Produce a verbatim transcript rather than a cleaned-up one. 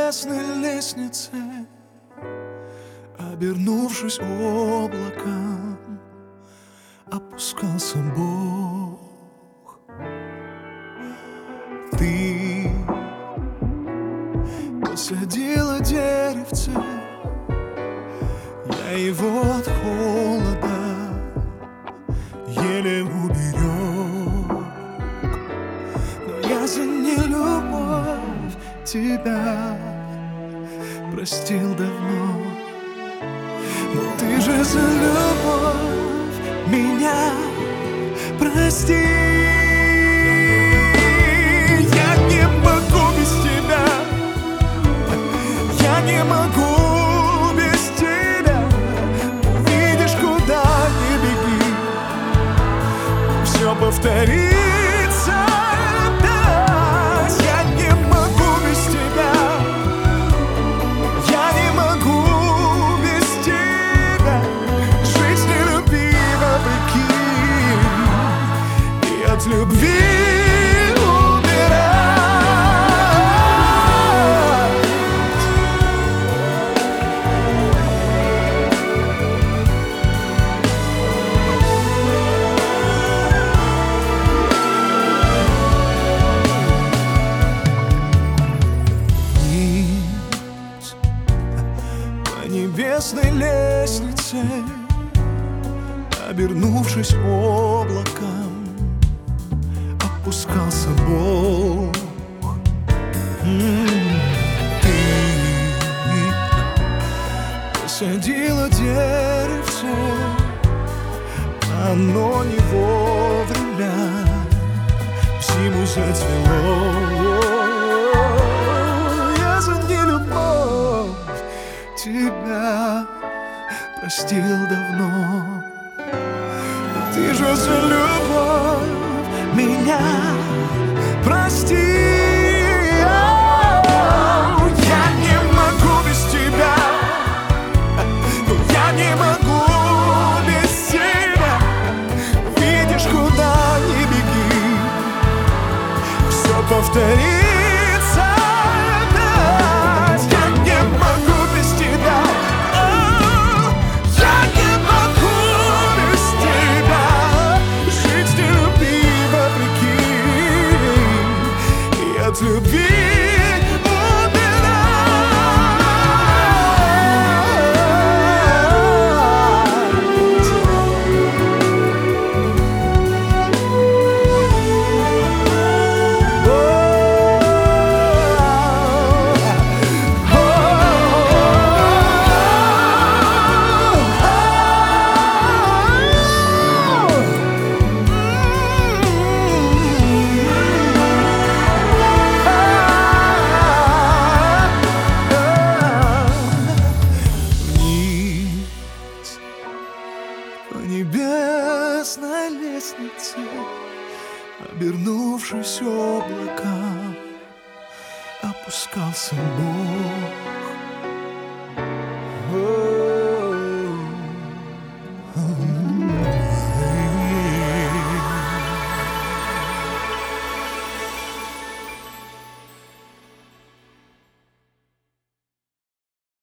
небесной лестнице, обернувшись облаком, опускался Бог. Ты посадила деревце, я его от холода еле уберег, но я за нелюбовь тебя простил давно. Но ты же за любовь меня прости. Я не могу без тебя, я не могу без тебя. Видишь, куда ни беги, все повторится опять. Я не могу без тебя, я не могу без тебя. Жизнь не любви вопреки, и от любви небесной лестнице, обернувшись облаком, опускался Бог. Ты посадила деревце, оно не вовремя в зиму зацвело. Я за нелюбовь тебя простил давно. Ты же за любовь меня прости. Я не могу без тебя, я не могу без тебя. Видишь, куда ни беги, все повторится опять. Я не могу без тебя, я не могу без тебя. Жить не любви вопреки, и от любви по небесной лестнице, обернувшись облаком, опускался Бог.